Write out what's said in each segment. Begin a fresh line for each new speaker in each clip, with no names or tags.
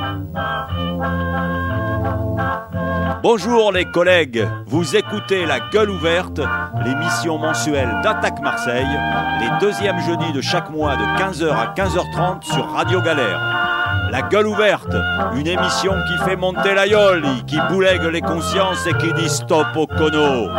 Bonjour les collègues, vous écoutez La Gueule Ouverte, l'émission mensuelle d'Attaque Marseille, les deuxièmes jeudis de chaque mois de 15h à 15h30 sur Radio Galère. La Gueule Ouverte, une émission qui fait monter la yoli, qui boulègue les consciences et qui dit stop au cono.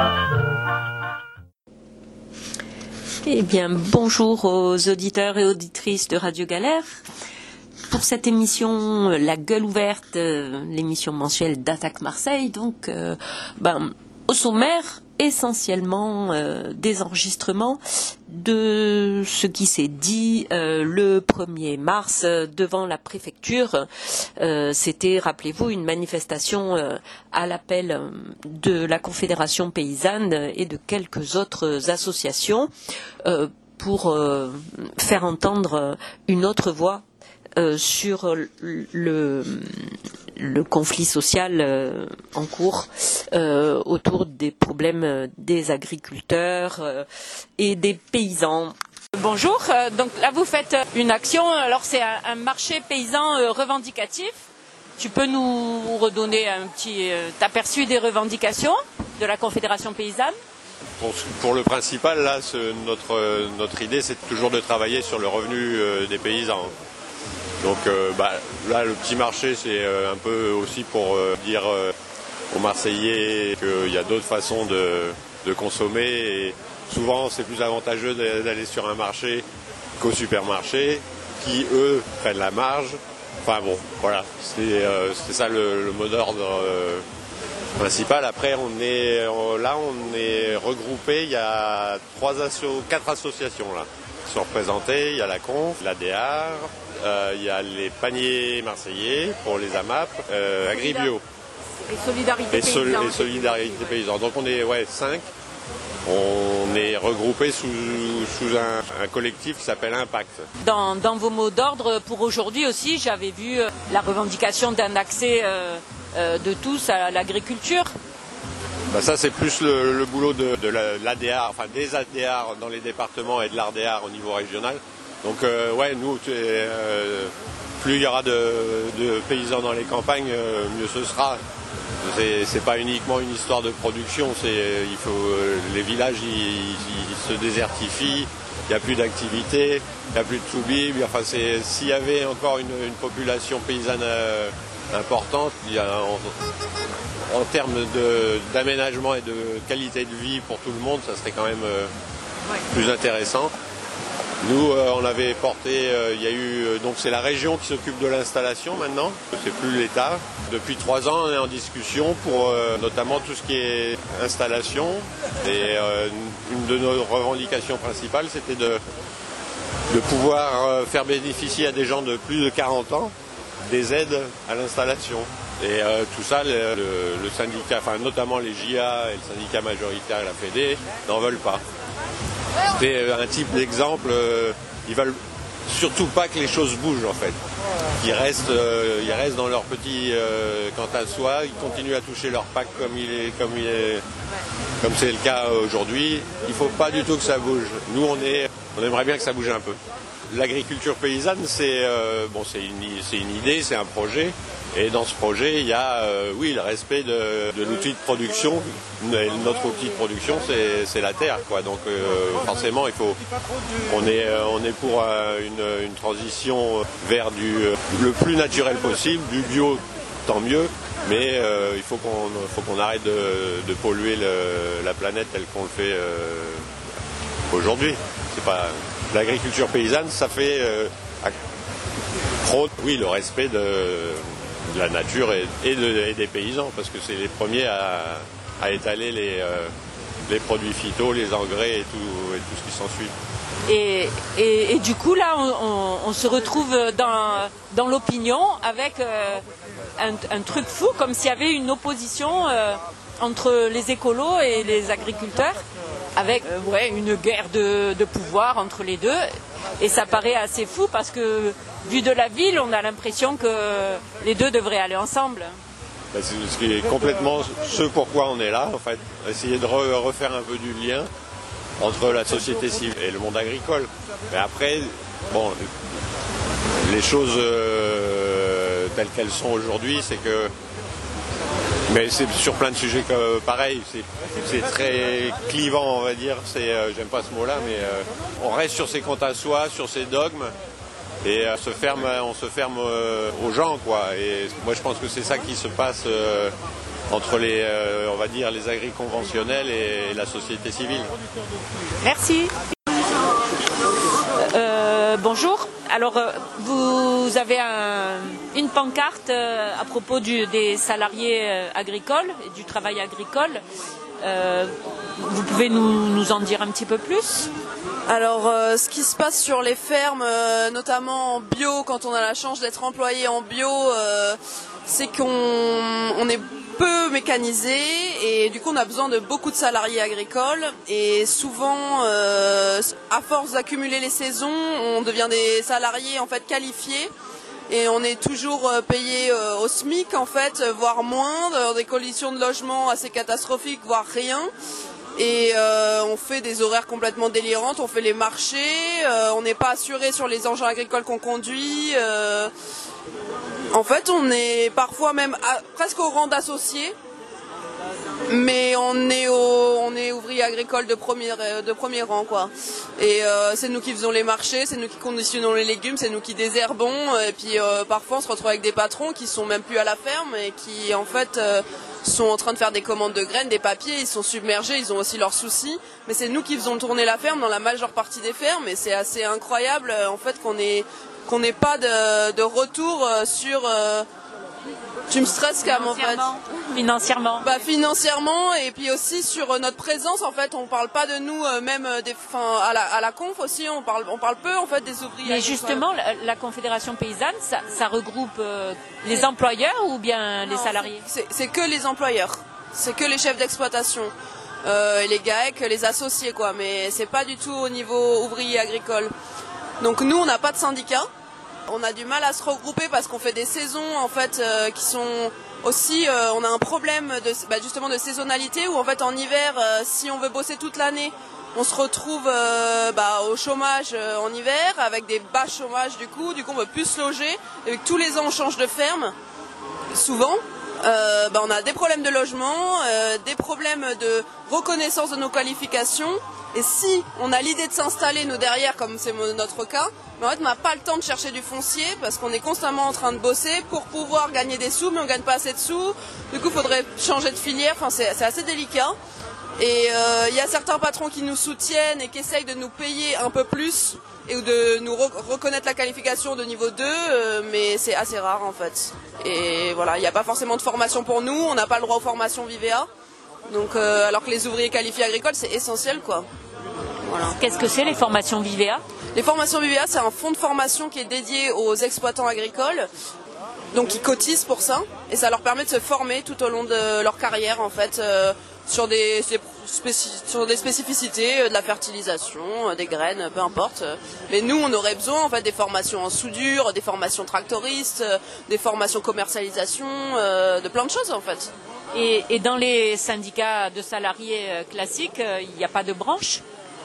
Eh bien, bonjour aux auditeurs et auditrices de Radio Galère. Pour cette émission, La Gueule Ouverte, l'émission mensuelle d'Attaque Marseille, donc, au sommaire, essentiellement des enregistrements de ce qui s'est dit le 1er mars devant la préfecture. C'était, rappelez-vous, une manifestation à l'appel de la Confédération paysanne et de quelques autres associations pour faire entendre une autre voix sur le conflit social en cours autour des problèmes des agriculteurs et des paysans. Bonjour, donc là vous faites une action, alors c'est un marché paysan revendicatif. Tu peux nous redonner un petit aperçu des revendications de la Confédération paysanne ?
Pour le principal, là, notre idée, c'est toujours de travailler sur le revenu des paysans. Donc là, le petit marché, c'est un peu aussi pour dire aux Marseillais qu'il y a d'autres façons de consommer. Et souvent, c'est plus avantageux d'aller sur un marché qu'au supermarché, qui, eux, prennent la marge. Enfin bon, voilà, c'est ça le mot d'ordre principal. Après, on est regroupés, il y a 4 associations là qui sont représentées. Il y a la Conf, l'ADR, il y a les paniers marseillais pour les AMAP, Agribio.
Et Solidarité Paysan.
Et Solidarité Paysan. Donc on est 5. On est regroupés sous un collectif qui s'appelle Impact.
Dans vos mots d'ordre pour aujourd'hui aussi, j'avais vu la revendication d'un accès de tous à l'agriculture.
Ça c'est plus le boulot de l'ADR, enfin des ADR dans les départements et de l'ARDR au niveau régional. Donc nous, plus il y aura de paysans dans les campagnes, mieux ce sera. C'est pas uniquement une histoire de production, les villages ils se désertifient, il n'y a plus d'activité, il n'y a plus de soubib. Enfin s'il y avait encore une population paysanne importante, en termes d'aménagement et de qualité de vie pour tout le monde, ça serait quand même plus intéressant. Nous, on avait porté, il y a eu, donc c'est la région qui s'occupe de l'installation maintenant, c'est plus l'État. Depuis 3 ans, on est en discussion pour notamment tout ce qui est installation. Et une de nos revendications principales, c'était de pouvoir faire bénéficier à des gens de plus de 40 ans des aides à l'installation. Et tout ça, le syndicat, enfin notamment les JA et le syndicat majoritaire et la Fédé n'en veulent pas. C'était un type d'exemple, ils veulent surtout pas que les choses bougent en fait. Ils restent dans leur petit quant à soi, ils continuent à toucher leur PAC comme c'est le cas aujourd'hui. Il faut pas du tout que ça bouge. Nous on aimerait bien que ça bouge un peu. L'agriculture paysanne, c'est une idée, c'est un projet. Et dans ce projet, il y a le respect de l'outil de production. Et notre outil de production, c'est la terre, quoi. Donc forcément, on est pour une transition vers le plus naturel possible, du bio, tant mieux. Mais il faut qu'on arrête de polluer la planète telle qu'on le fait aujourd'hui. C'est pas l'agriculture paysanne, ça fait le respect de la nature et des paysans, parce que c'est les premiers à étaler les produits phyto, les engrais et tout ce qui s'ensuit.
Et du coup là on se retrouve dans l'opinion avec un truc fou, comme s'il y avait une opposition entre les écolos et les agriculteurs, avec une guerre de pouvoir entre les deux. Et ça paraît assez fou parce que, vu de la ville, on a l'impression que les deux devraient aller ensemble.
C'est ce qui est complètement ce pourquoi on est là, en fait. Essayer de refaire un peu du lien entre la société civile et le monde agricole. Mais après, les choses telles qu'elles sont aujourd'hui, c'est que... Mais c'est sur plein de sujets pareil, c'est très clivant, on va dire, j'aime pas ce mot-là, mais on reste sur ses comptes à soi, sur ses dogmes, et on se ferme aux gens, quoi. Et moi je pense que c'est ça qui se passe entre on va dire, les agris conventionnels et la société civile.
Merci. Bonjour. Alors, vous avez une pancarte à propos des salariés agricoles et du travail agricole. Vous pouvez nous en dire un petit peu plus ?
Alors, ce qui se passe sur les fermes, notamment en bio, quand on a la chance d'être employé en bio, c'est qu'on est peu mécanisé et du coup on a besoin de beaucoup de salariés agricoles et souvent à force d'accumuler les saisons on devient des salariés en fait qualifiés et on est toujours payé au SMIC en fait, voire moins, dans des conditions de logement assez catastrophiques, voire rien. Et on fait des horaires complètement délirantes, on fait les marchés, on n'est pas assuré sur les engins agricoles qu'on conduit. En fait, on est parfois même presque au rang d'associé, mais on est ouvrier agricole de premier rang, quoi. Et c'est nous qui faisons les marchés, c'est nous qui conditionnons les légumes, c'est nous qui désherbons. Et puis parfois, on se retrouve avec des patrons qui sont même plus à la ferme et qui, en fait, sont en train de faire des commandes de graines, des papiers. Ils sont submergés, ils ont aussi leurs soucis. Mais c'est nous qui faisons tourner la ferme dans la majeure partie des fermes. Et c'est assez incroyable, en fait, qu'on n'ait pas de retour sur... Tu me stresses quand même en fait.
Financièrement.
Financièrement et puis aussi sur notre présence en fait. On parle pas de nous même à la conf aussi. On parle peu en fait des ouvriers.
Mais justement, la Confédération paysanne, ça regroupe les employeurs ou bien les salariés ?
C'est que les employeurs. C'est que les chefs d'exploitation. Les GAEC, les associés quoi. Mais c'est pas du tout au niveau ouvrier agricole. Donc nous, on n'a pas de syndicat. On a du mal à se regrouper parce qu'on fait des saisons en fait qui sont aussi on a un problème justement de saisonnalité où en fait en hiver si on veut bosser toute l'année on se retrouve au chômage en hiver avec des bas chômages du coup on veut plus se loger et que tous les ans on change de ferme souvent on a des problèmes de logement, des problèmes de reconnaissance de nos qualifications. Et si on a l'idée de s'installer, nous, derrière, comme c'est notre cas, mais en fait, on n'a pas le temps de chercher du foncier parce qu'on est constamment en train de bosser pour pouvoir gagner des sous, mais on ne gagne pas assez de sous. Du coup, il faudrait changer de filière. Enfin, c'est assez délicat. Et il y a certains patrons qui nous soutiennent et qui essayent de nous payer un peu plus et de nous reconnaître la qualification de niveau 2, mais c'est assez rare, en fait. Et voilà, il n'y a pas forcément de formation pour nous. On n'a pas le droit aux formations Vivea. Donc, alors que les ouvriers qualifiés agricoles, c'est essentiel, quoi.
Voilà. Qu'est-ce que c'est les formations Vivea ?
Les formations Vivea, c'est un fonds de formation qui est dédié aux exploitants agricoles, donc ils cotisent pour ça, et ça leur permet de se former tout au long de leur carrière, en fait, sur des spécificités de la fertilisation, des graines, peu importe. Mais nous, on aurait besoin, en fait, des formations en soudure, des formations tractoristes, des formations commercialisation, de plein de choses, en fait.
Et dans les syndicats de salariés classiques, il n'y a pas de branche ?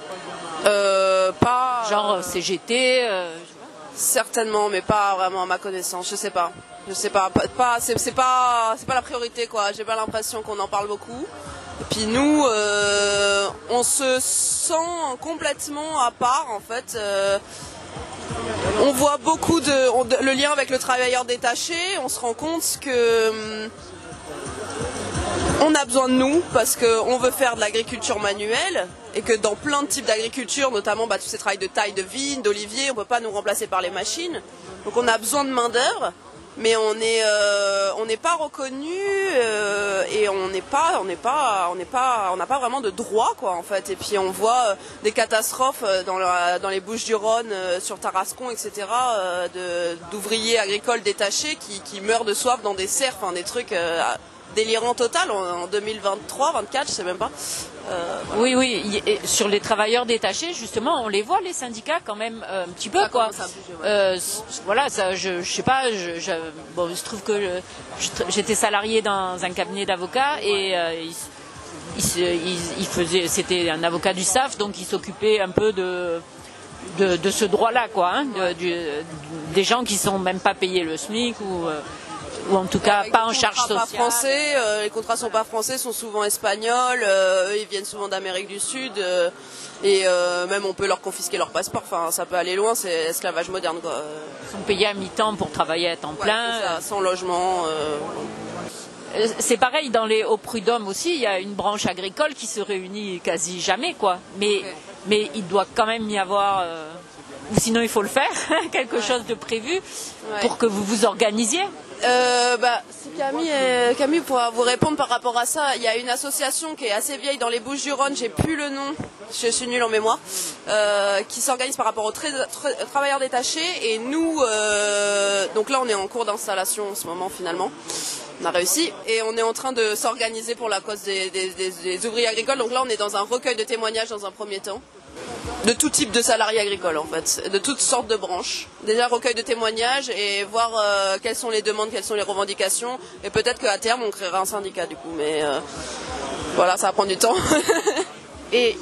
Pas...
Genre CGT
Certainement, mais pas vraiment à ma connaissance, je sais pas. C'est pas la priorité, quoi. J'ai pas l'impression qu'on en parle beaucoup. Et puis nous, on se sent complètement à part, en fait. On voit beaucoup le lien avec le travailleur détaché. On se rend compte que... on a besoin de nous parce qu'on veut faire de l'agriculture manuelle et que dans plein de types d'agriculture, notamment tous ces travails de taille de vigne, d'olivier, on ne peut pas nous remplacer par les machines. Donc on a besoin de main d'œuvre, mais on n'est pas reconnu et on n'a pas vraiment de droit, quoi, en fait. Et puis on voit des catastrophes dans les Bouches-du-Rhône, sur Tarascon, etc. D'ouvriers agricoles détachés qui meurent de soif dans des serres, des trucs délirants total en 2023-24, je sais même pas.
Voilà. Oui. Et sur les travailleurs détachés, justement, on les voit, les syndicats, quand même, un petit peu, quoi. Voilà, ça, je sais pas, il se trouve que j'étais salarié dans un cabinet d'avocats et c'était un avocat du SAF, donc il s'occupait un peu de ce droit-là, quoi, hein, des gens qui sont même pas payés le SMIC ou en tout cas pas en charge sociale.
Français, les contrats sont pas français, sont souvent espagnols, ils viennent souvent d'Amérique du Sud et même on peut leur confisquer leur passeport. Enfin, ça peut aller loin, c'est esclavage moderne, quoi.
Ils sont payés à mi-temps pour travailler à temps plein,
ça, sans logement.
C'est pareil au prud'homme aussi, il y a une branche agricole qui se réunit quasi jamais, quoi. Mais il doit quand même y avoir, ou sinon il faut le faire, quelque chose de prévu pour que vous vous organisiez.
Si Camille pourra vous répondre par rapport à ça. Il y a une association qui est assez vieille dans les Bouches-du-Rhône, j'ai plus le nom, je suis nulle en mémoire, qui s'organise par rapport aux travailleurs détachés. Et nous, donc là on est en cours d'installation en ce moment finalement. On a réussi et on est en train de s'organiser pour la cause des ouvriers agricoles. Donc là on est dans un recueil de témoignages dans un premier temps. De tout type de salariés agricoles en fait, de toutes sortes de branches. Déjà recueil de témoignages et voir quelles sont les demandes, quelles sont les revendications. Et peut-être qu'à terme on créera un syndicat du coup, mais voilà, ça va prendre du temps.
Et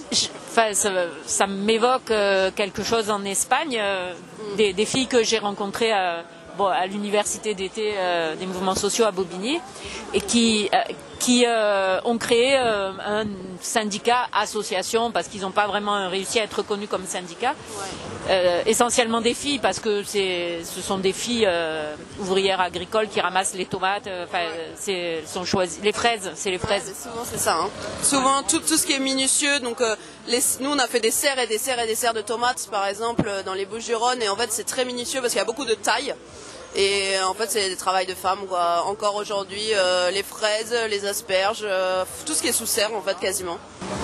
ça m'évoque quelque chose en Espagne, des filles que j'ai rencontrées à l'université d'été des mouvements sociaux à Bobigny et qui ont créé un syndicat association parce qu'ils n'ont pas vraiment réussi à être reconnus comme syndicat. Essentiellement des filles parce que ce sont des filles ouvrières agricoles qui ramassent les tomates, sont choisies. Les fraises, c'est les fraises.
Souvent c'est ça. Hein. Souvent tout ce qui est minutieux. Donc nous on a fait des serres et des serres et des serres de tomates par exemple dans les Bouches-du-Rhône et en fait c'est très minutieux parce qu'il y a beaucoup de taille. Et en fait c'est des travails de femmes quoi. Encore aujourd'hui les fraises, les asperges, tout ce qui est sous serre en fait quasiment.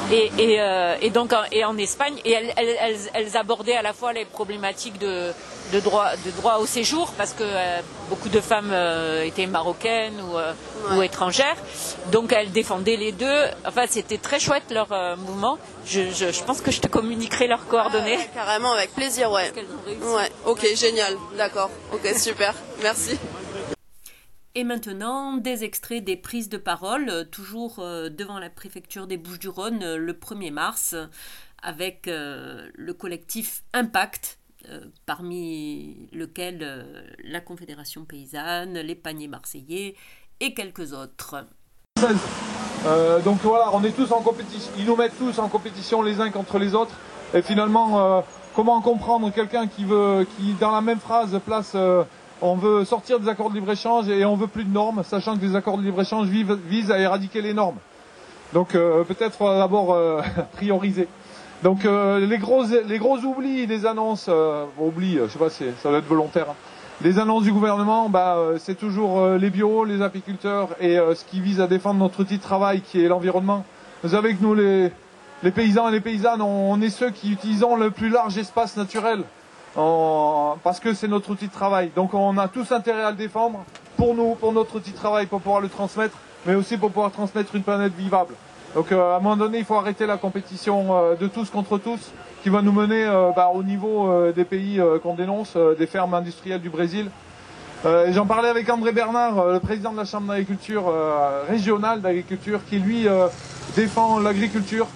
Et donc en Espagne elles abordaient à la fois les problématiques de droit au séjour parce que beaucoup de femmes étaient marocaines ou étrangères, donc elles défendaient les deux. Enfin c'était très chouette leur mouvement. Je pense que je te communiquerai leurs coordonnées.
Carrément, avec plaisir, ouais. Ok, génial, d'accord, ok, super, merci.
Et maintenant, des extraits des prises de parole, toujours devant la préfecture des Bouches-du-Rhône le 1er mars, avec le collectif Impact, parmi lequel la Confédération paysanne, les paniers marseillais et quelques autres.
Donc voilà, on est tous en compétition, ils nous mettent tous en compétition les uns contre les autres. Et finalement, comment comprendre quelqu'un qui dans la même phrase place on veut sortir des accords de libre-échange et on veut plus de normes, sachant que les accords de libre-échange visent à éradiquer les normes. Donc peut-être d'abord prioriser. Donc les gros oublis des annonces, oublis, je sais pas, ça doit être volontaire. Hein. Les annonces du gouvernement, c'est toujours les bio, les apiculteurs et ce qui vise à défendre notre outil de travail qui est l'environnement. Vous savez que nous, les paysans et les paysannes, on est ceux qui utilisons le plus large espace naturel parce que c'est notre outil de travail. Donc on a tous intérêt à le défendre pour nous, pour notre outil de travail, pour pouvoir le transmettre, mais aussi pour pouvoir transmettre une planète vivable. Donc à un moment donné, il faut arrêter la compétition de tous contre tous qui va nous mener au niveau des pays qu'on dénonce, des fermes industrielles du Brésil. J'en parlais avec André Bernard, le président de la Chambre d'agriculture régionale d'agriculture, qui lui défend l'agriculture.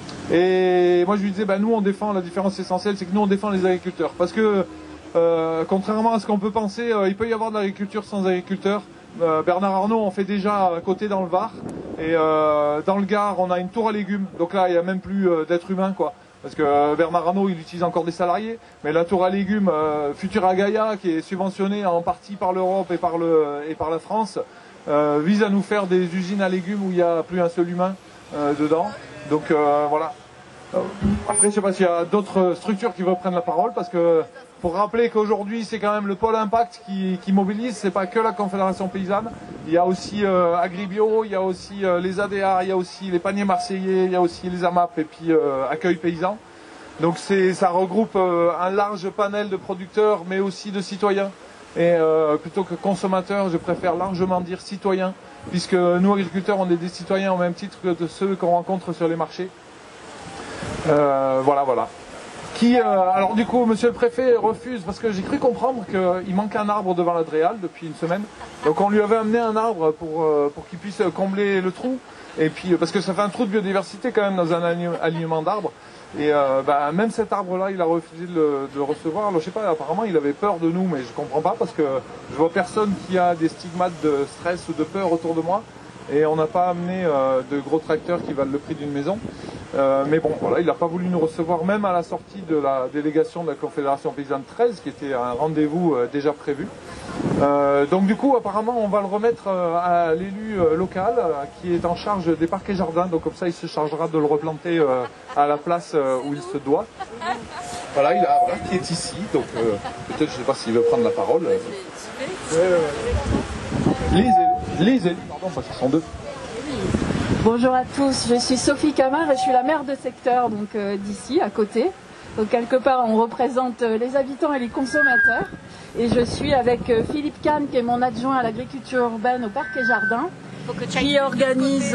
Et moi je lui disais, nous on défend, la différence essentielle, c'est que nous on défend les agriculteurs. Parce que contrairement à ce qu'on peut penser, il peut y avoir de l'agriculture sans agriculteurs. Bernard Arnault en fait déjà un côté dans le Var. Et dans le Gard, on a une tour à légumes. Donc là, il n'y a même plus d'êtres humains, quoi. Parce que Bernard Arnault, il utilise encore des salariés. Mais la tour à légumes Futura Gaia, qui est subventionnée en partie par l'Europe et par la France, vise à nous faire des usines à légumes où il n'y a plus un seul humain dedans. Donc voilà. Après, je sais pas s'il y a d'autres structures qui veulent prendre la parole, parce que pour rappeler qu'aujourd'hui c'est quand même le pôle Impact qui mobilise, c'est pas que la Confédération paysanne, il y a aussi Agribio, il y a aussi les ADA, il y a aussi les paniers marseillais, il y a aussi les AMAP et puis Accueil Paysan. Donc ça regroupe un large panel de producteurs mais aussi de citoyens. Et plutôt que consommateurs, je préfère largement dire citoyens, puisque nous agriculteurs on est des citoyens au même titre que de ceux qu'on rencontre sur les marchés. Voilà. Alors du coup, monsieur le préfet refuse, parce que j'ai cru comprendre qu'il manque un arbre devant la Dréal depuis une semaine. Donc on lui avait amené un arbre pour qu'il puisse combler le trou. Et puis, parce que ça fait un trou de biodiversité quand même dans un alignement d'arbres. Et même cet arbre-là, il a refusé de le recevoir. Alors je sais pas, apparemment il avait peur de nous, mais je comprends pas parce que je vois personne qui a des stigmates de stress ou de peur autour de moi. Et on n'a pas amené de gros tracteurs qui valent le prix d'une maison. Mais bon, voilà, il n'a pas voulu nous recevoir, même à la sortie de la délégation de la Confédération Paysanne 13, qui était un rendez-vous déjà prévu. Donc du coup, apparemment, on va le remettre à l'élu local, qui est en charge des parcs et jardins. Donc comme ça, il se chargera de le replanter à la place où il se doit. Voilà, il a, voilà, qui est ici. Donc peut-être, je ne sais pas s'il veut prendre la parole. Les élus, pardon, parce qu'ils sont deux.
Bonjour à tous, je suis Sophie Camard et je suis la maire de secteur donc d'ici, à côté. Donc quelque part, on représente les habitants et les consommateurs. Et je suis avec Philippe Kahn, qui est mon adjoint à l'agriculture urbaine au Parc et Jardin, qui organise...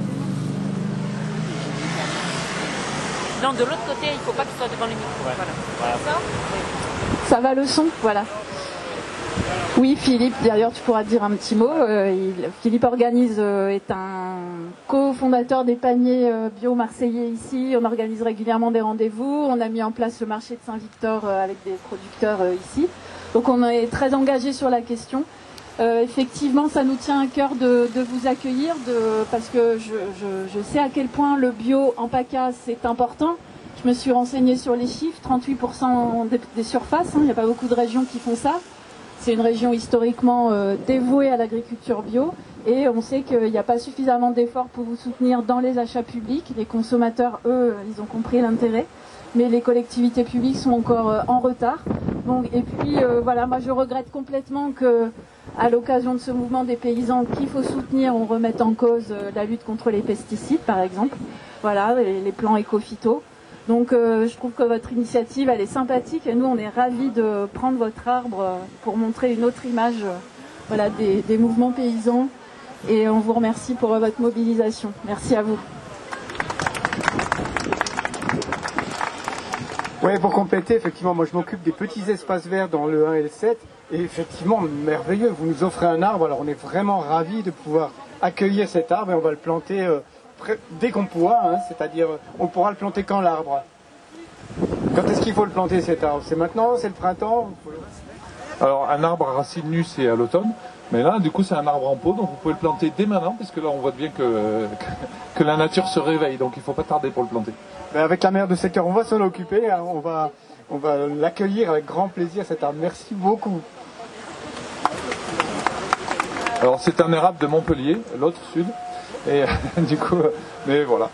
Non, de l'autre côté, il ne faut pas que tu sois devant les micros. Ouais. Voilà.
Ça va le son? Voilà. Oui, Philippe, d'ailleurs, tu pourras dire un petit mot. Philippe organise, est un cofondateur des paniers bio marseillais ici. On organise régulièrement des rendez-vous. On a mis en place le marché de Saint-Victor avec des producteurs ici. Donc on est très engagé sur la question. Effectivement, ça nous tient à cœur de vous accueillir parce que je sais à quel point le bio en PACA, c'est important. Je me suis renseignée sur les chiffres, 38% des surfaces. Il n'y a pas beaucoup de régions qui font ça. C'est une région historiquement dévouée à l'agriculture bio et on sait qu'il n'y a pas suffisamment d'efforts pour vous soutenir dans les achats publics. Les consommateurs, eux, ils ont compris l'intérêt, mais les collectivités publiques sont encore en retard. Donc, et puis voilà, moi je regrette complètement que, à l'occasion de ce mouvement des paysans qu'il faut soutenir, on remette en cause la lutte contre les pesticides, par exemple. Voilà, les plans éco-phyto. Donc je trouve que votre initiative, elle est sympathique et nous, on est ravis de prendre votre arbre pour montrer une autre image voilà, des mouvements paysans. Et on vous remercie pour votre mobilisation. Merci à vous.
Oui, pour compléter, effectivement, moi je m'occupe des petits espaces verts dans le 1 et le 7. Et effectivement, merveilleux, vous nous offrez un arbre. Alors on est vraiment ravis de pouvoir accueillir cet arbre et on va le planter... dès qu'on pourra, hein, c'est-à-dire on pourra le planter quand l'arbre? Quand est-ce qu'il faut le planter cet arbre? C'est maintenant? C'est le printemps?
Alors un arbre à racines nues c'est à l'automne, mais là du coup c'est un arbre en pot, donc vous pouvez le planter dès maintenant, parce que là on voit bien que la nature se réveille, donc il ne faut pas tarder pour le planter.
Mais avec la maire de secteur, on va s'en occuper, hein, on va l'accueillir avec grand plaisir cet arbre. Merci beaucoup.
Alors c'est un érable de Montpellier, l'autre sud. Et du coup, mais voilà.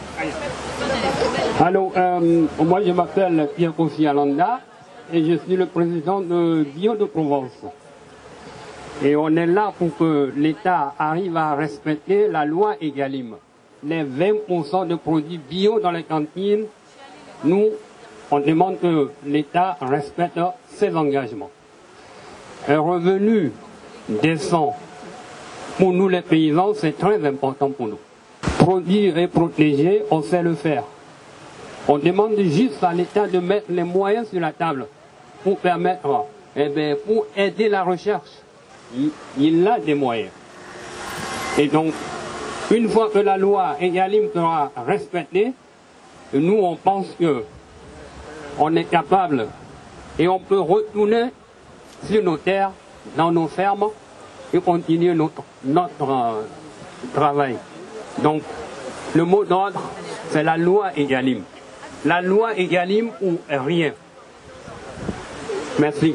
Alors, moi je m'appelle Pierre Kossi-Alanda et je suis le président de Bio de Provence. Et on est là pour que l'État arrive à respecter la loi Egalim. Les 20% de produits bio dans les cantines, nous, on demande que l'État respecte ses engagements. Un revenu décent pour nous les paysans, c'est très important pour nous. Produire et protéger, on sait le faire. On demande juste à l'État de mettre les moyens sur la table pour permettre, pour aider la recherche. Il a des moyens. Et donc, une fois que la loi Egalim sera respectée, nous on pense que on est capable et on peut retourner sur nos terres, dans nos fermes, et continuer notre travail. Donc, le mot d'ordre, c'est la loi Egalim. La loi Egalim ou rien. Merci.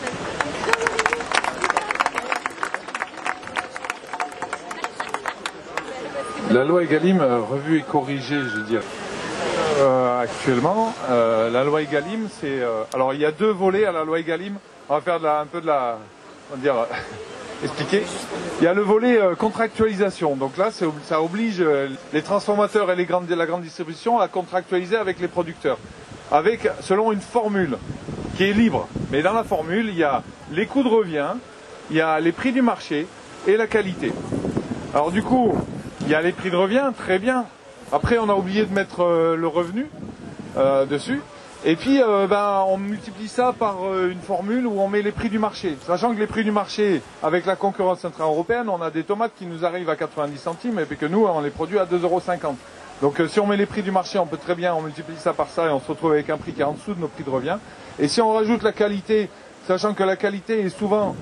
La loi Egalim, revue et corrigée, je veux dire. Actuellement, la loi Egalim, c'est... alors, il y a deux volets à la loi Egalim. On va faire un peu de la... On va dire... expliquer. Il y a le volet contractualisation. Donc là, ça oblige les transformateurs et la grande distribution à contractualiser avec les producteurs, selon une formule qui est libre. Mais dans la formule, il y a les coûts de revient, il y a les prix du marché et la qualité. Alors du coup, il y a les prix de revient, très bien. Après, on a oublié de mettre le revenu dessus. Et puis, on multiplie ça par une formule où on met les prix du marché. Sachant que les prix du marché, avec la concurrence intra-européenne, on a des tomates qui nous arrivent à 90 centimes et puis que nous, on les produit à 2,50 €. Donc si on met les prix du marché, on peut très bien, on multiplie ça par ça et on se retrouve avec un prix qui est en dessous de nos prix de revient. Et si on rajoute la qualité, sachant que la qualité est souvent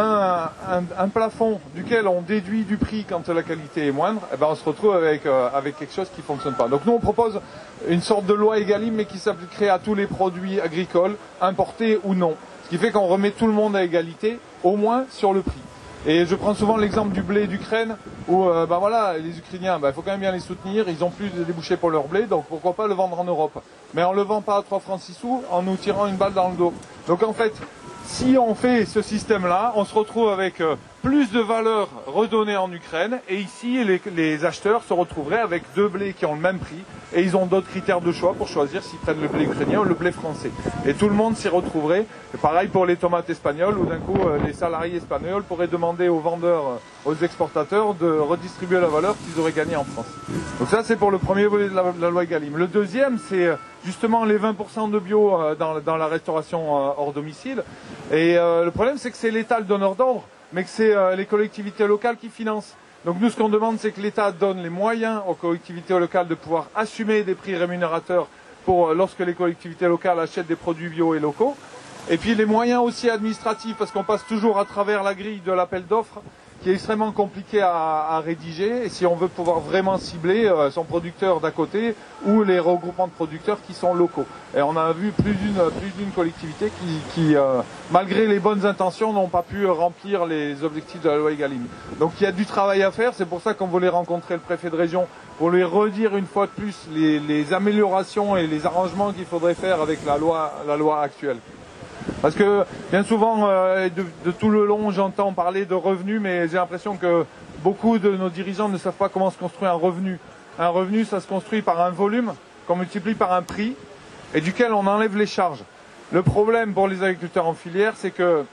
un plafond duquel on déduit du prix quand la qualité est moindre, eh ben on se retrouve avec quelque chose qui ne fonctionne pas. Donc nous on propose une sorte de loi Egalim mais qui s'appliquerait à tous les produits agricoles, importés ou non. Ce qui fait qu'on remet tout le monde à égalité, au moins sur le prix. Et je prends souvent l'exemple du blé d'Ukraine où voilà, les Ukrainiens, il faut quand même bien les soutenir, ils ont plus de débouchés pour leur blé, donc pourquoi pas le vendre en Europe. Mais on ne le vend pas à 3 francs 6 sous en nous tirant une balle dans le dos. Donc en fait, si on fait ce système-là, on se retrouve avec plus de valeur redonnée en Ukraine et ici les acheteurs se retrouveraient avec deux blés qui ont le même prix et ils ont d'autres critères de choix pour choisir s'ils prennent le blé ukrainien ou le blé français. Et tout le monde s'y retrouverait. Et pareil pour les tomates espagnoles où d'un coup les salariés espagnols pourraient demander aux vendeurs, aux exportateurs de redistribuer la valeur qu'ils auraient gagnée en France. Donc ça c'est pour le premier volet de la loi Egalim. Le deuxième c'est justement les 20% de bio dans la restauration hors domicile. Et le problème c'est que c'est l'État le donneur d'ordre, mais que c'est les collectivités locales qui financent. Donc nous ce qu'on demande c'est que l'État donne les moyens aux collectivités locales de pouvoir assumer des prix rémunérateurs pour lorsque les collectivités locales achètent des produits bio et locaux. Et puis les moyens aussi administratifs parce qu'on passe toujours à travers la grille de l'appel d'offres qui est extrêmement compliqué à rédiger et si on veut pouvoir vraiment cibler son producteur d'à côté ou les regroupements de producteurs qui sont locaux. Et on a vu plus d'une collectivité qui malgré les bonnes intentions, n'ont pas pu remplir les objectifs de la loi Egalim. Donc il y a du travail à faire, c'est pour ça qu'on voulait rencontrer le préfet de région pour lui redire une fois de plus les améliorations et les arrangements qu'il faudrait faire avec la loi actuelle. Parce que bien souvent, de tout le long, j'entends parler de revenus, mais j'ai l'impression que beaucoup de nos dirigeants ne savent pas comment se construit un revenu. Un revenu, ça se construit par un volume qu'on multiplie par un prix et duquel on enlève les charges. Le problème pour les agriculteurs en filière, c'est que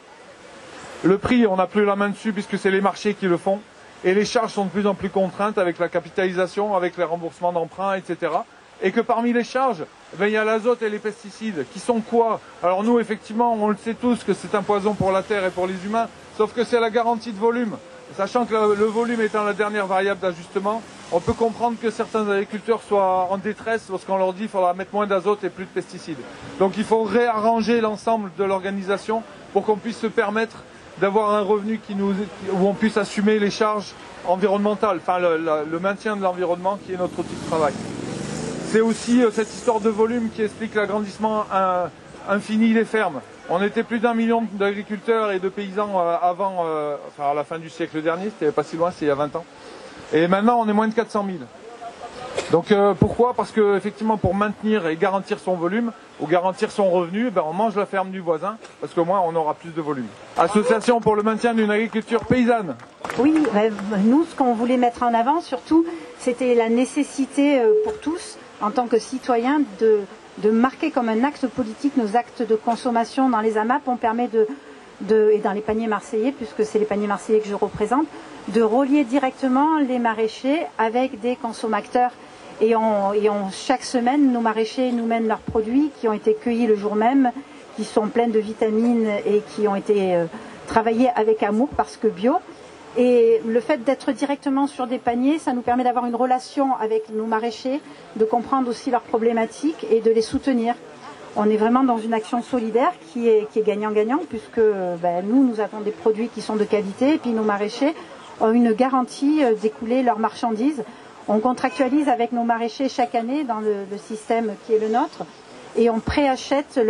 le prix, on n'a plus la main dessus puisque c'est les marchés qui le font et les charges sont de plus en plus contraintes avec la capitalisation, avec les remboursements d'emprunts, etc. Et que parmi les charges, il y a l'azote et les pesticides, qui sont quoi? Alors nous, effectivement, on le sait tous que c'est un poison pour la terre et pour les humains, sauf que c'est la garantie de volume. Sachant que le volume étant la dernière variable d'ajustement, on peut comprendre que certains agriculteurs soient en détresse lorsqu'on leur dit qu'il faudra mettre moins d'azote et plus de pesticides. Donc il faut réarranger l'ensemble de l'organisation pour qu'on puisse se permettre d'avoir un revenu où on puisse assumer les charges environnementales, enfin le maintien de l'environnement qui est notre outil de travail. C'est aussi cette histoire de volume qui explique l'agrandissement infini des fermes. On était plus d'1 million d'agriculteurs et de paysans avant, à la fin du siècle dernier, c'était pas si loin, c'est il y a 20 ans. Et maintenant, on est moins de 400 000. Donc pourquoi? Parce que effectivement, pour maintenir et garantir son volume ou garantir son revenu, on mange la ferme du voisin, parce qu'au moins on aura plus de volume. Association pour le maintien d'une agriculture paysanne.
Oui, nous, ce qu'on voulait mettre en avant, surtout, c'était la nécessité pour tous, en tant que citoyens, de marquer comme un acte politique nos actes de consommation dans les AMAP. On permet et dans les paniers marseillais, puisque c'est les paniers marseillais que je représente, de relier directement les maraîchers avec des consommateurs. Et chaque semaine, nos maraîchers nous mènent leurs produits qui ont été cueillis le jour même, qui sont pleins de vitamines et qui ont été travaillés avec amour parce que bio. Et le fait d'être directement sur des paniers, ça nous permet d'avoir une relation avec nos maraîchers, de comprendre aussi leurs problématiques et de les soutenir. On est vraiment dans une action solidaire qui est gagnant-gagnant, puisque nous avons des produits qui sont de qualité, et puis nos maraîchers ont une garantie d'écouler leurs marchandises. On contractualise avec nos maraîchers chaque année dans le système qui est le nôtre, et on préachète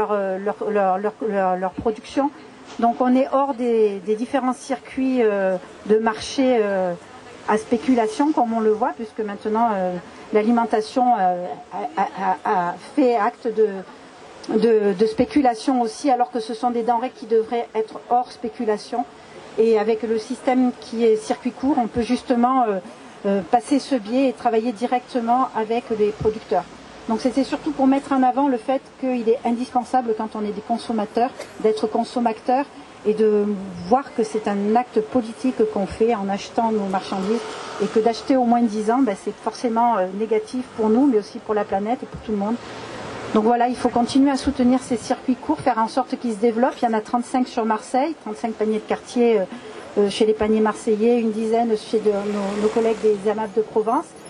leur production. Donc on est hors des différents circuits de marché à spéculation, comme on le voit, puisque maintenant l'alimentation a fait acte de spéculation aussi, alors que ce sont des denrées qui devraient être hors spéculation. Et avec le système qui est circuit court, on peut justement passer ce biais et travailler directement avec les producteurs. Donc c'était surtout pour mettre en avant le fait qu'il est indispensable, quand on est des consommateurs, d'être consommateur et de voir que c'est un acte politique qu'on fait en achetant nos marchandises, et que d'acheter au moins 10 ans, c'est forcément négatif pour nous, mais aussi pour la planète et pour tout le monde. Donc voilà, il faut continuer à soutenir ces circuits courts, faire en sorte qu'ils se développent. Il y en a 35 sur Marseille, 35 paniers de quartier chez les paniers marseillais, une dizaine chez nos collègues des AMAP de Provence.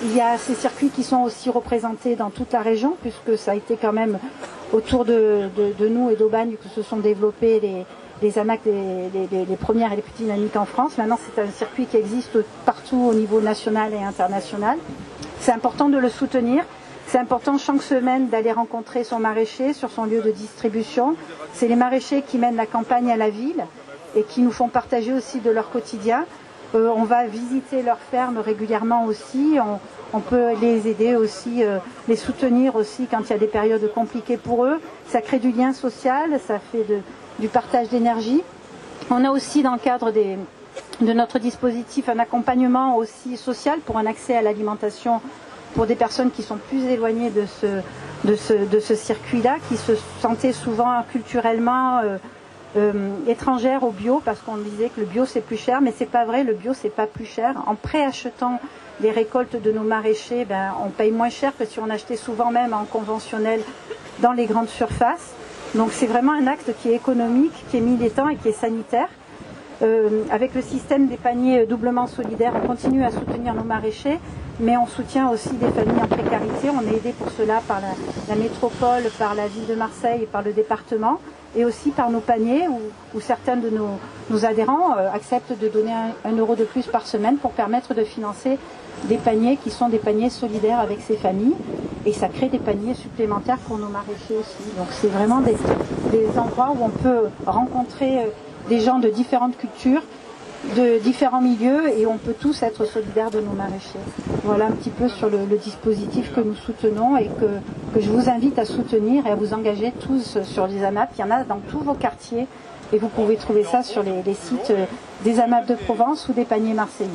Il y a ces circuits qui sont aussi représentés dans toute la région, puisque ça a été quand même autour de nous et d'Aubagne que se sont développés les AMAC, les premières et les plus dynamiques en France. Maintenant, c'est un circuit qui existe partout au niveau national et international. C'est important de le soutenir. C'est important chaque semaine d'aller rencontrer son maraîcher sur son lieu de distribution. C'est les maraîchers qui mènent la campagne à la ville et qui nous font partager aussi de leur quotidien. On va visiter leurs fermes régulièrement aussi. On peut les aider aussi, les soutenir aussi quand il y a des périodes compliquées pour eux. Ça crée du lien social, ça fait du partage d'énergie. On a aussi dans le cadre de notre dispositif un accompagnement aussi social pour un accès à l'alimentation pour des personnes qui sont plus éloignées de ce circuit-là, qui se sentaient souvent culturellement étrangères au bio, parce qu'on disait que le bio c'est plus cher, mais c'est pas vrai, le bio c'est pas plus cher. En préachetant les récoltes de nos maraîchers, on paye moins cher que si on achetait souvent même en conventionnel dans les grandes surfaces. Donc c'est vraiment un acte qui est économique, qui est militant et qui est sanitaire. Avec le système des paniers doublement solidaires, on continue à soutenir nos maraîchers, mais on soutient aussi des familles en précarité. On est aidé pour cela par la métropole, par la ville de Marseille et par le département, et aussi par nos paniers où certains de nos adhérents acceptent de donner 1 euro de plus par semaine pour permettre de financer des paniers qui sont des paniers solidaires avec ces familles, et ça crée des paniers supplémentaires pour nos maraîchers aussi. Donc c'est vraiment des endroits où on peut rencontrer des gens de différentes cultures, de différents milieux, et on peut tous être solidaires de nos maraîchers. Voilà un petit peu sur le dispositif que nous soutenons et que je vous invite à soutenir et à vous engager tous sur les AMAP. Il y en a dans tous vos quartiers et vous pouvez trouver ça sur les sites des AMAP de Provence ou des paniers marseillais.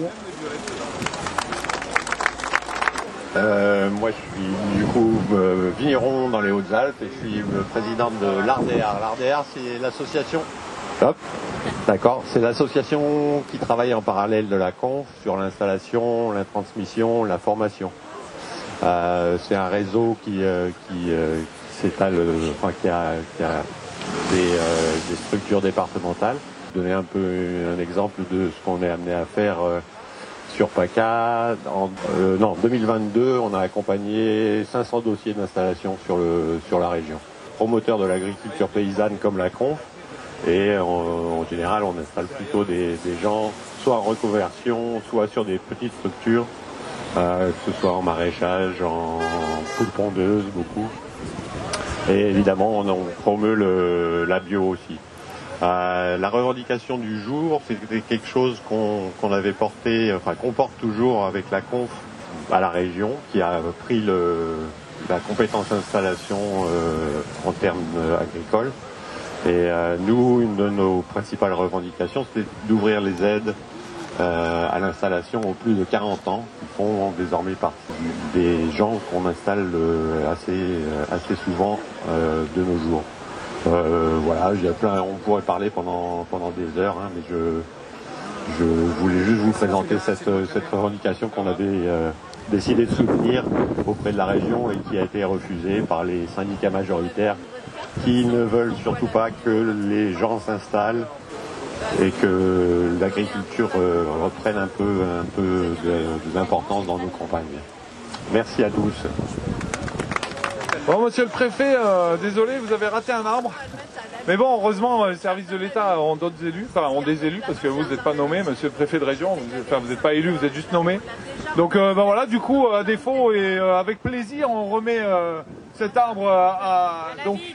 Moi je suis du coup vigneron dans les Hautes-Alpes et je suis le président de l'ARDEAR. L'ARDEAR c'est l'association. Hop, d'accord. C'est l'association qui travaille en parallèle de la conf sur l'installation, la transmission, la formation. C'est un réseau qui s'étale, enfin qui a des structures départementales. Je vais donner un peu un exemple de ce qu'on est amené à faire sur PACA. En 2022, on a accompagné 500 dossiers d'installation sur la région. Promoteur de l'agriculture paysanne comme la conf. Et en général, on installe plutôt des gens soit en reconversion, soit sur des petites structures, que ce soit en maraîchage, en poules pondeuses, beaucoup. Et évidemment, on promeut la bio aussi. La revendication du jour, c'était quelque chose qu'on avait porté, enfin qu'on porte toujours avec la conf à la région, qui a pris la compétence installation en termes agricoles. Et nous, une de nos principales revendications, c'était d'ouvrir les aides à l'installation aux plus de 40 ans, qui font désormais partie des gens qu'on installe assez souvent de nos jours. Voilà, on pourrait parler pendant des heures, hein, mais je voulais juste vous présenter cette revendication qu'on avait décidé de soutenir auprès de la région et qui a été refusée par les syndicats majoritaires qui ne veulent surtout pas que les gens s'installent et que l'agriculture reprenne un peu d'importance dans nos campagnes. Merci à tous.
Bon, monsieur le préfet, désolé, vous avez raté un arbre. Mais bon, heureusement, les services de l'État ont d'autres élus, enfin ont des élus, parce que vous n'êtes pas nommé, monsieur le préfet de région, vous n'êtes pas élu, vous êtes juste nommé. Donc voilà, du coup, à défaut et avec plaisir, on remet cet arbre à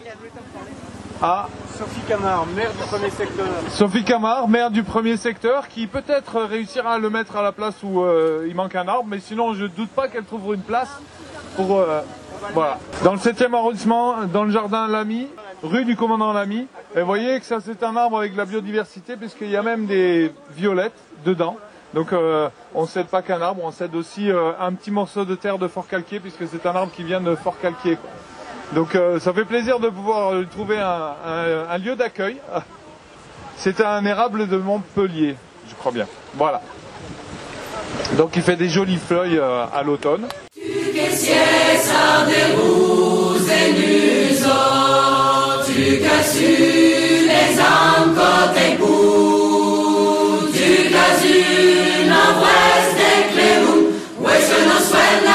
Sophie Camard, maire du premier secteur.
Sophie Camard, maire du premier secteur, qui peut-être réussira à le mettre à la place où il manque un arbre, mais sinon je ne doute pas qu'elle trouvera une place pour... voilà. Dans le 7e arrondissement, dans le jardin Lamy, rue du commandant Lamy. Et vous voyez que ça c'est un arbre avec de la biodiversité, puisqu'il y a même des violettes dedans. Donc on ne cède pas qu'un arbre, on cède aussi un petit morceau de terre de Fort-Calquier, puisque c'est un arbre qui vient de Fort-Calquier. Donc ça fait plaisir de pouvoir trouver un lieu d'accueil. C'est un érable de Montpellier, je crois bien. Voilà. Donc il fait des jolies feuilles à l'automne.
Una vues de Clerun, pues que nos suena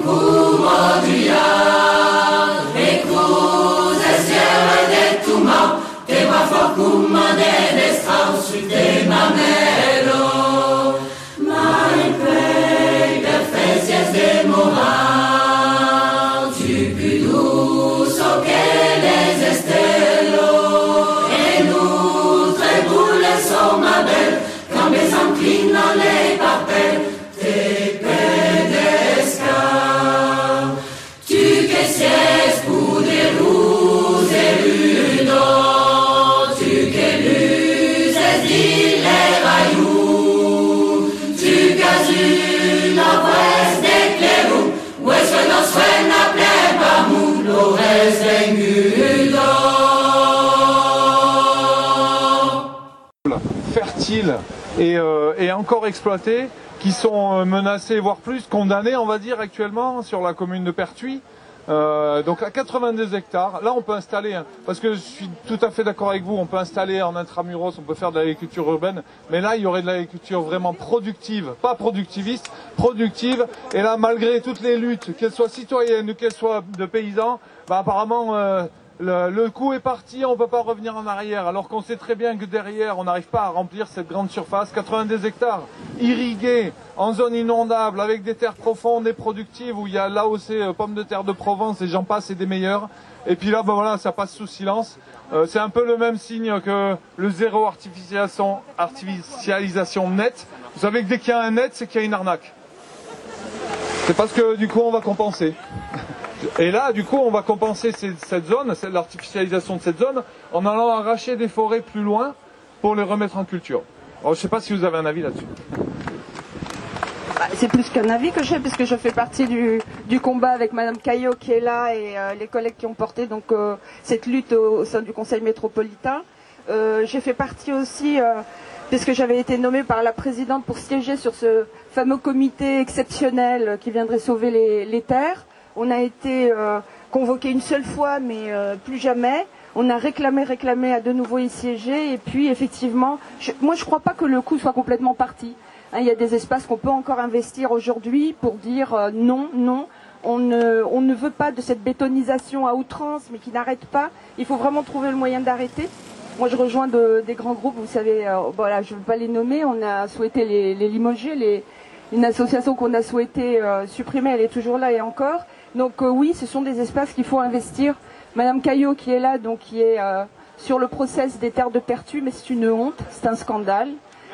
Fertiles et encore exploités, qui sont menacés, voire plus condamnés, on va dire, actuellement sur la commune de Pertuis. Donc à 82 hectares, là on peut installer, parce que je suis tout à fait d'accord avec vous, on peut installer en intramuros, on peut faire de l'agriculture urbaine, mais là il y aurait de l'agriculture vraiment productive, pas productiviste, productive, et là malgré toutes les luttes, qu'elles soient citoyennes ou qu'elles soient de paysans, bah, apparemment le coup est parti, on ne peut pas revenir en arrière, alors qu'on sait très bien que derrière on n'arrive pas à remplir cette grande surface, 82 hectares irrigués en zone inondable avec des terres profondes et productives où il y a l'AOC pommes de terre de Provence et j'en passe et des meilleurs, et puis là ben voilà, ça passe sous silence. C'est un peu le même signe que le zéro artificialisation nette. Vous savez que dès qu'il y a un net, c'est qu'il y a une arnaque. C'est parce que du coup on va compenser. Et là, du coup, on va compenser cette zone, l'artificialisation de cette zone, en allant arracher des forêts plus loin pour les remettre en culture. Alors, je ne sais pas si vous avez un avis là-dessus.
C'est plus qu'un avis que j'ai, puisque je fais partie du combat avec Madame Caillot qui est là et les collègues qui ont porté donc cette lutte au sein du Conseil métropolitain. J'ai fait partie aussi, puisque j'avais été nommée par la présidente pour siéger sur ce fameux comité exceptionnel qui viendrait sauver les terres. On a été convoqué une seule fois, mais plus jamais. On a réclamé à de nouveau y siéger. Et puis, effectivement, moi, je ne crois pas que le coup soit complètement parti. Hein, il y a des espaces qu'on peut encore investir aujourd'hui pour dire non, on ne veut pas de cette bétonisation à outrance, mais qui n'arrête pas. Il faut vraiment trouver le moyen d'arrêter. Moi, je rejoins des grands groupes, vous savez, voilà, je ne veux pas les nommer. On a souhaité les limoger, une association qu'on a souhaité supprimer, elle est toujours là et encore. Donc oui, ce sont des espaces qu'il faut investir. Madame Caillot qui est là, donc qui est sur le process des terres de Pertuis, mais c'est une honte, c'est un scandale.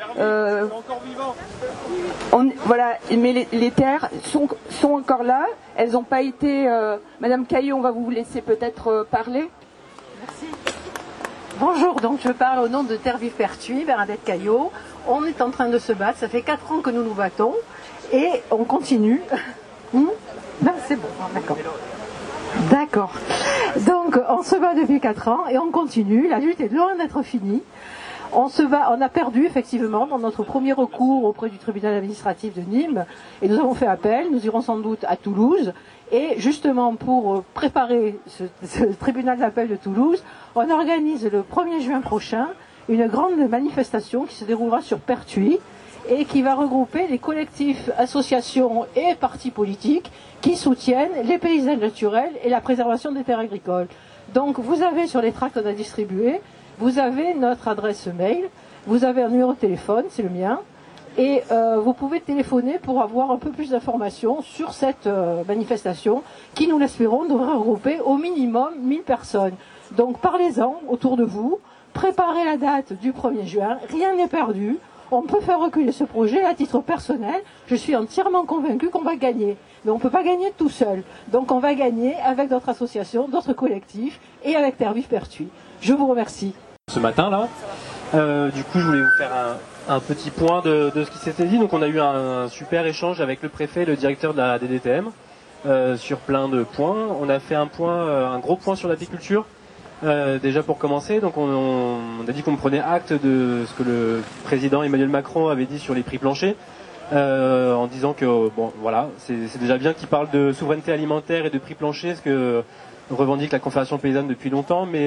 Voilà, mais les terres sont encore là, elles n'ont pas été... Madame Caillot, on va vous laisser peut-être parler.
Merci. Bonjour, donc je parle au nom de Terre Vive Pertuis, Bernadette Caillot. On est en train de se battre, ça fait 4 ans que nous nous battons, et on continue. Non, c'est bon, d'accord. D'accord. Donc, on se bat depuis 4 ans et on continue. La lutte est loin d'être finie. On a perdu effectivement dans notre premier recours auprès du tribunal administratif de Nîmes et nous avons fait appel. Nous irons sans doute à Toulouse et justement pour préparer ce tribunal d'appel de Toulouse, on organise le 1er juin prochain une grande manifestation qui se déroulera sur Pertuis et qui va regrouper les collectifs, associations et partis politiques qui soutiennent les paysages naturels et la préservation des terres agricoles. Donc vous avez sur les tracts qu'on a distribués, vous avez notre adresse mail, vous avez un numéro de téléphone, c'est le mien, et vous pouvez téléphoner pour avoir un peu plus d'informations sur cette manifestation qui, nous l'espérons, devrait regrouper au minimum 1000 personnes. Donc parlez-en autour de vous, préparez la date du 1er juin, rien n'est perdu. On peut faire reculer ce projet à titre personnel. Je suis entièrement convaincue qu'on va gagner. Mais on ne peut pas gagner tout seul. Donc on va gagner avec d'autres associations, d'autres collectifs et avec Terre Vive Pertuis. Je vous remercie.
Ce matin-là, du coup, je voulais vous faire un petit point de ce qui s'était dit. Donc on a eu un super échange avec le préfet et le directeur de la DDTM sur plein de points. On a fait un gros point sur l'apiculture. Déjà pour commencer, donc on a dit qu'on prenait acte de ce que le président Emmanuel Macron avait dit sur les prix planchers, en disant que bon voilà, c'est déjà bien qu'il parle de souveraineté alimentaire et de prix planchers, ce que revendique la Confédération paysanne depuis longtemps, mais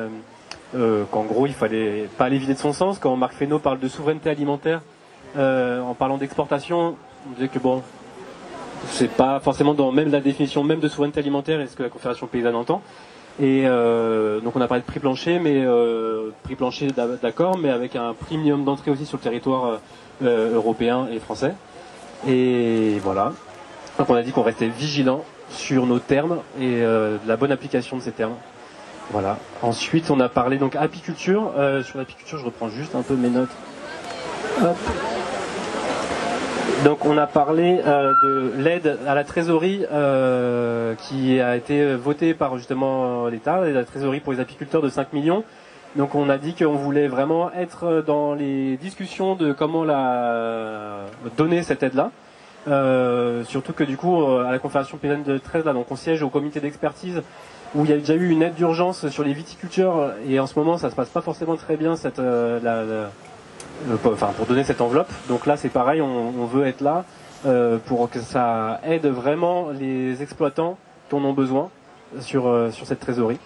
qu'en gros il fallait pas aller vider de son sens. Quand Marc Fesneau parle de souveraineté alimentaire en parlant d'exportation, on disait que bon, c'est pas forcément dans même la définition même de souveraineté alimentaire et ce que la Confédération paysanne entend. Et donc on a parlé de prix plancher, mais prix plancher d'accord, mais avec un prix minimum d'entrée aussi sur le territoire européen et français. Et voilà. Donc on a dit qu'on restait vigilant sur nos termes et de la bonne application de ces termes. Voilà. Ensuite on a parlé donc apiculture. Sur l'apiculture, je reprends juste un peu mes notes. Hop. Donc on a parlé de l'aide à la trésorerie qui a été votée par justement l'État, la trésorerie pour les apiculteurs de 5 millions. Donc on a dit qu'on voulait vraiment être dans les discussions de comment donner cette aide-là. Surtout que du coup à la Confédération paysanne de Trèves, là, donc on siège au comité d'expertise où il y a déjà eu une aide d'urgence sur les viticulteurs et en ce moment ça se passe pas forcément très bien pour donner cette enveloppe. Donc là c'est pareil, on veut être là pour que ça aide vraiment les exploitants qui en ont besoin sur cette trésorerie.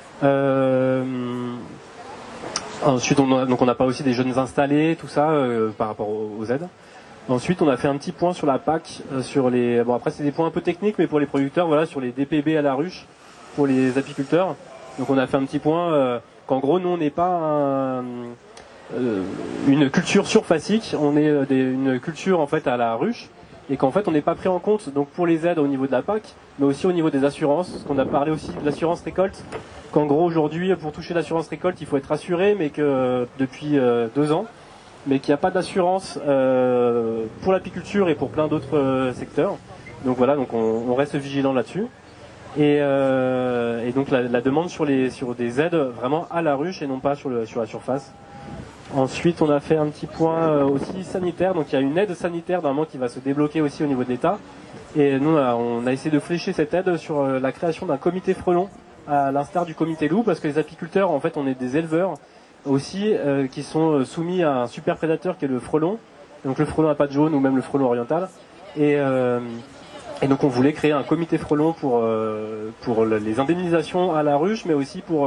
Ensuite on a pas aussi des jeunes installés, tout ça par rapport aux aides. Ensuite on a fait un petit point sur la PAC, bon après c'est des points un peu techniques mais pour les producteurs, voilà, sur les DPB à la ruche pour les apiculteurs. Donc on a fait un petit point qu'en gros nous on n'est pas une culture surfacique, on est une culture en fait à la ruche et qu'en fait on n'est pas pris en compte donc pour les aides au niveau de la PAC mais aussi au niveau des assurances, parce qu'on a parlé aussi de l'assurance récolte, qu'en gros aujourd'hui pour toucher l'assurance récolte il faut être assuré mais que depuis 2 ans mais qu'il n'y a pas d'assurance pour l'apiculture et pour plein d'autres secteurs. Donc voilà, donc on reste vigilant là-dessus. Et donc la demande sur des aides vraiment à la ruche et non pas sur la surface. Ensuite, on a fait un petit point aussi sanitaire. Donc il y a une aide sanitaire normalement qui va se débloquer aussi au niveau de l'État. Et nous, on a essayé de flécher cette aide sur la création d'un comité frelon, à l'instar du comité loup, parce que les apiculteurs, en fait, on est des éleveurs aussi qui sont soumis à un super prédateur qui est le frelon. Donc le frelon à pattes jaunes ou même le frelon oriental. Et donc on voulait créer un comité frelon pour les indemnisations à la ruche, mais aussi pour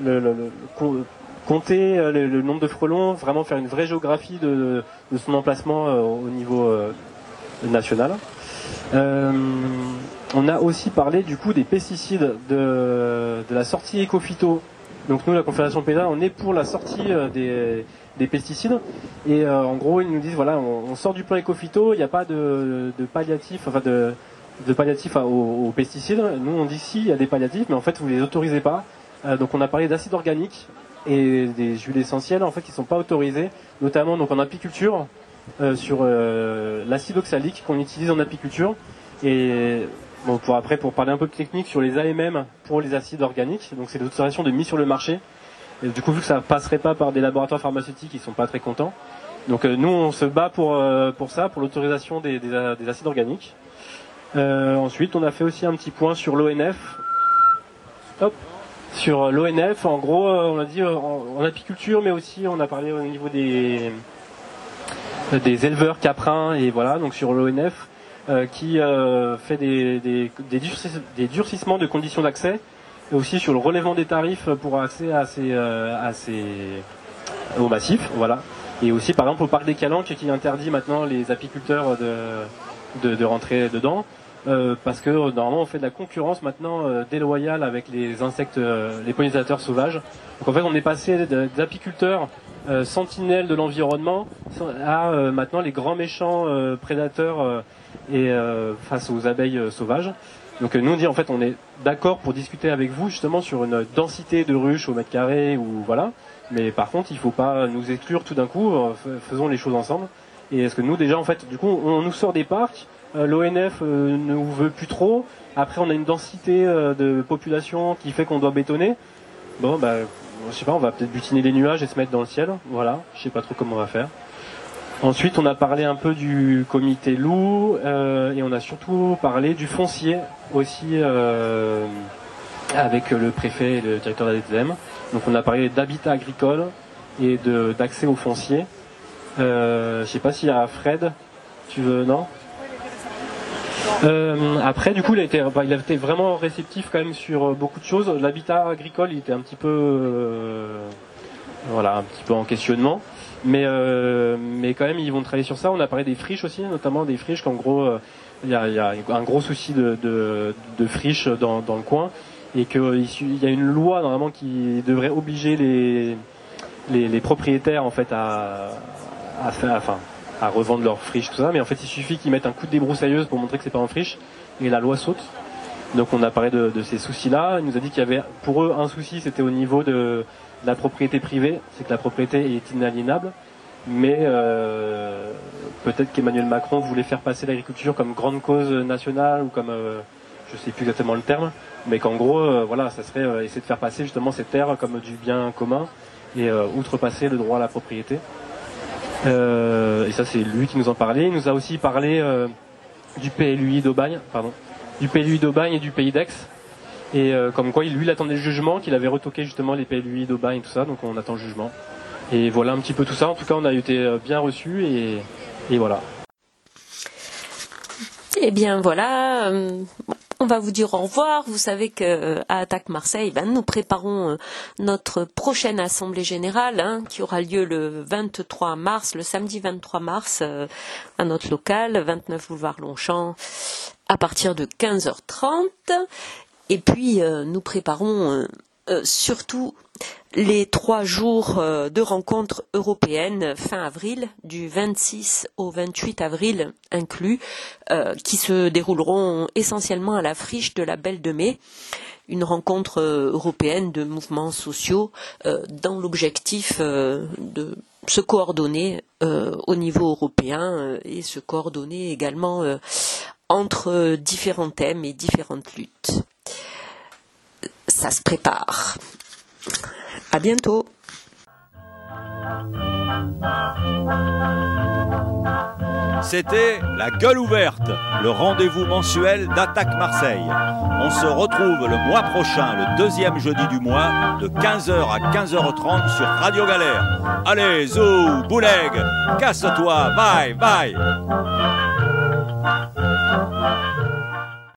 compter le nombre de frelons, vraiment faire une vraie géographie de son emplacement au niveau national. On a aussi parlé du coup des pesticides, de la sortie éco-phyto. Donc nous, la Confédération paysanne, on est pour la sortie des pesticides. Et en gros, ils nous disent, voilà, on sort du plan éco-phyto, il n'y a pas de palliatif, enfin de palliatifs aux pesticides. Nous, on dit si, il y a des palliatifs, mais en fait, vous ne les autorisez pas. Donc on a parlé d'acide organique et des huiles essentielles en fait qui ne sont pas autorisées, notamment donc en apiculture sur l'acide oxalique qu'on utilise en apiculture. Et bon, pour parler un peu de technique sur les AMM pour les acides organiques, donc c'est l'autorisation de mise sur le marché. Et du coup, vu que ça passerait pas par des laboratoires pharmaceutiques, ils sont pas très contents. Donc nous, on se bat pour ça, pour l'autorisation des acides organiques. Ensuite, on a fait aussi un petit point sur l'ONF. Hop. Sur l'ONF, en gros, on a dit en apiculture, mais aussi on a parlé au niveau des éleveurs caprins, et voilà, donc sur l'ONF, qui fait des durcissements de conditions d'accès, et aussi sur le relèvement des tarifs pour accès au massif, voilà. Et aussi par exemple au parc des Calanques qui interdit maintenant les apiculteurs de rentrer dedans. Parce que normalement on fait de la concurrence maintenant déloyale avec les insectes, les pollinisateurs sauvages. Donc en fait on est passé d'apiculteurs sentinelles de l'environnement à maintenant les grands méchants prédateurs face aux abeilles sauvages. Donc nous on dit en fait on est d'accord pour discuter avec vous justement sur une densité de ruches au mètre carré ou voilà. Mais par contre il ne faut pas nous exclure tout d'un coup, faisons les choses ensemble. Et est-ce que nous déjà en fait du coup on nous sort des parcs. L'ONF ne veut plus trop. Après, on a une densité de population qui fait qu'on doit bétonner. Bon, je sais pas, on va peut-être butiner les nuages et se mettre dans le ciel. Voilà, je sais pas trop comment on va faire. Ensuite, on a parlé un peu du comité loup et on a surtout parlé du foncier aussi avec le préfet et le directeur de la DTM. Donc, on a parlé d'habitat agricole et d'accès au foncier. Je sais pas s'il y a Fred. Tu veux, non? Après, du coup, il a été vraiment réceptif quand même sur beaucoup de choses. L'habitat agricole, il était un petit peu, un petit peu en questionnement, mais quand même, ils vont travailler sur ça. On a parlé des friches aussi, notamment des friches qu'en gros, il y a un gros souci de friche dans le coin, et qu'il y a une loi normalement qui devrait obliger les propriétaires en fait à revendre leur friche, tout ça, mais en fait il suffit qu'ils mettent un coup de débroussailleuse pour montrer que c'est pas en friche, et la loi saute. Donc on a parlé de ces soucis-là. Il nous a dit qu'il y avait pour eux un souci, c'était au niveau de la propriété privée, c'est que la propriété est inaliénable, mais peut-être qu'Emmanuel Macron voulait faire passer l'agriculture comme grande cause nationale, ou comme, je sais plus exactement le terme, mais qu'en gros, voilà, ça serait essayer de faire passer justement ces terres comme du bien commun, et outrepasser le droit à la propriété. Et ça c'est lui qui nous en parlait. Il nous a aussi parlé du PLUI d'Aubagne, du PLUI d'Aubagne et du Pays d'Aix, et comme quoi lui il attendait le jugement, qu'il avait retoqué justement les PLUI d'Aubagne et tout ça, donc on attend le jugement. Et voilà un petit peu tout ça. En tout cas on a été bien reçus, et voilà.
Eh bien voilà, on va vous dire au revoir. Vous savez que à Attaque Marseille, nous préparons notre prochaine assemblée générale, qui aura lieu le 23 mars, le samedi 23 mars, à notre local, 29 boulevard Longchamp, à partir de 15h30. Et puis nous préparons surtout les 3 jours de rencontres européennes fin avril, du 26 au 28 avril inclus, qui se dérouleront essentiellement à la friche de la Belle de Mai, une rencontre européenne de mouvements sociaux dans l'objectif de se coordonner au niveau européen et se coordonner également entre différents thèmes et différentes luttes. Ça se prépare. À bientôt.
C'était La Gueule Ouverte, le rendez-vous mensuel d'Attaque Marseille. On se retrouve le mois prochain, le 2e jeudi du mois, de 15h à 15h30 sur Radio Galère. Allez, zou, bouleg, casse-toi, bye, bye.